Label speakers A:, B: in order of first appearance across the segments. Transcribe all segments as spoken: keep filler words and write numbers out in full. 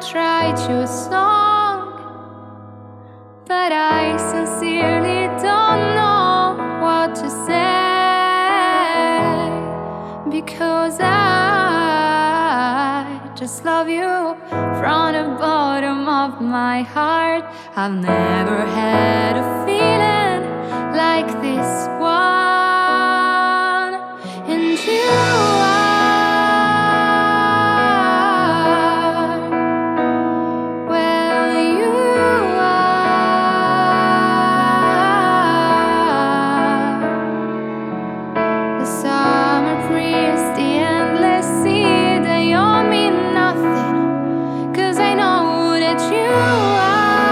A: to write you a song, but I sincerely don't know what to say, because I just love you from the bottom of my heart. I've never had a feeling like this one, and you are, well, you are the summer breeze, the endless sea. They all mean nothing, 'cause I know that you are.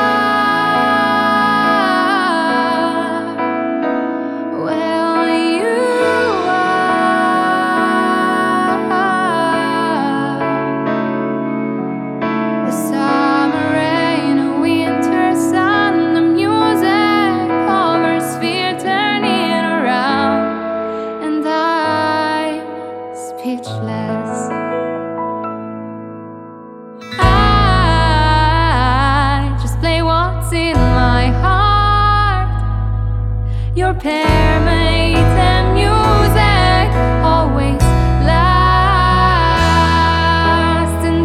A: Speechless. I just play what's in my heart. Your permanent music always lasts, and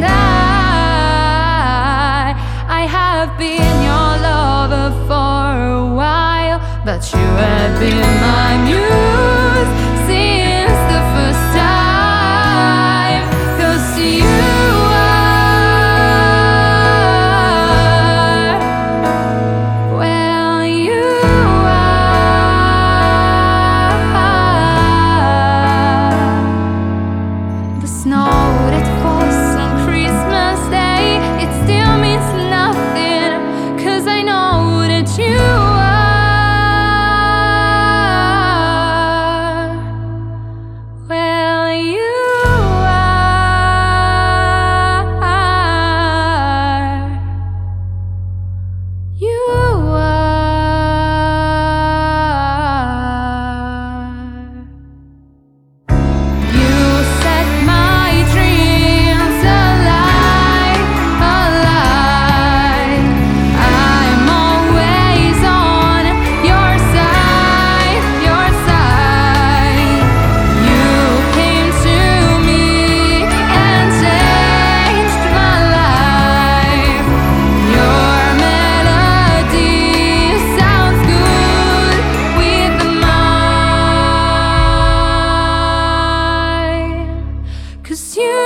A: I, I have been your lover for a while, but you have been my muse since the first time. You